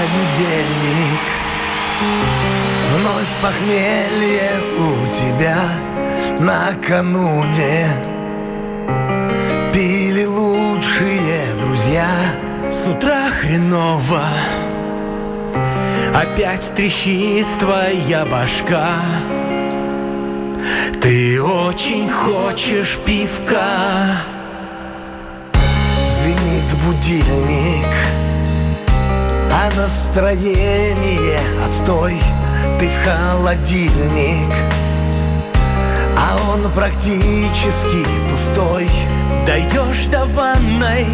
понедельник. Вновь похмелье у тебя накануне. Пили лучшие друзья. С утра хреново, опять трещит твоя башка. Ты очень хочешь пивка. Звенит будильник, а настроение отстой. Ты в холодильник, а он практически пустой. Дойдешь до ванной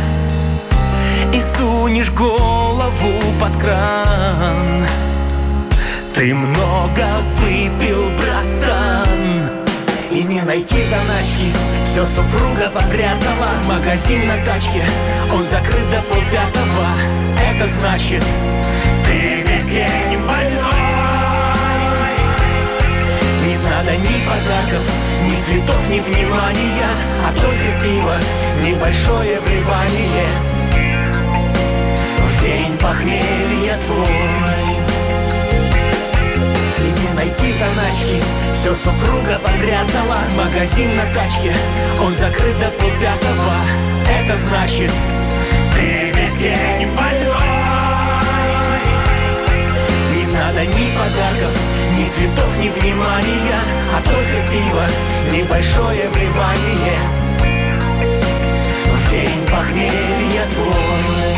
и сунешь голову под кран. Ты много выпил, братан. И не найти заначки, все супруга попрятала. Магазин на тачке, он закрыт до 4:30. Это значит, ты весь день больной. Не надо ни подарков, ни цветов, ни внимания, а только пиво, небольшое вливание. В день похмелья твой. И не найти заначки, все супруга попрятала. Магазин на тачке, он закрыт до 4:30. Это значит, ты весь день больной. Не надо ни подарков, ни цветов, ни внимания, а только пиво, небольшое вливание. В день похмелья твой.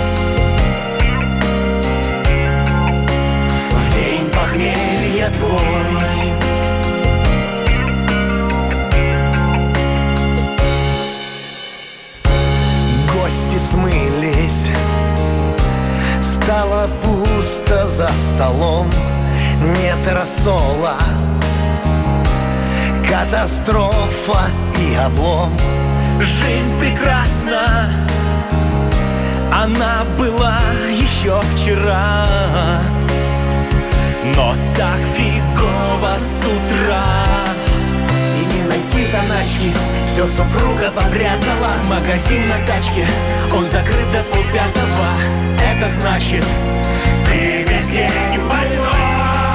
В день похмелья твой. Гости смылись, стало пусто за столом. Нет рассола, катастрофа и облом. Жизнь прекрасна, она была еще вчера, но так фигово с утра. И не найти заначки, все супруга попрятала. Магазин на тачке, он закрыт до 4:30. Это значит, ты весь день больной.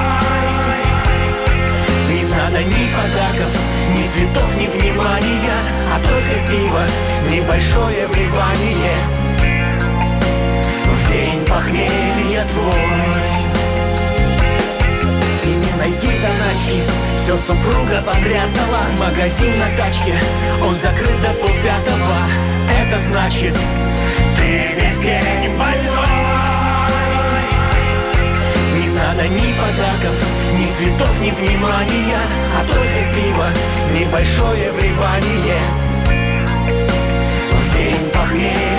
Не надо ни подарков, ни цветов, ни внимания, а только пиво, небольшое вливание. В день похмелья твой. И не найти заначки, все супруга попрятала. Магазин на тачке, он закрыт до 4:30. Это значит, ты весь день больной. Не надо ни подарков, ни цветов, ни внимания, а только пиво, небольшое вливание. В день похмелья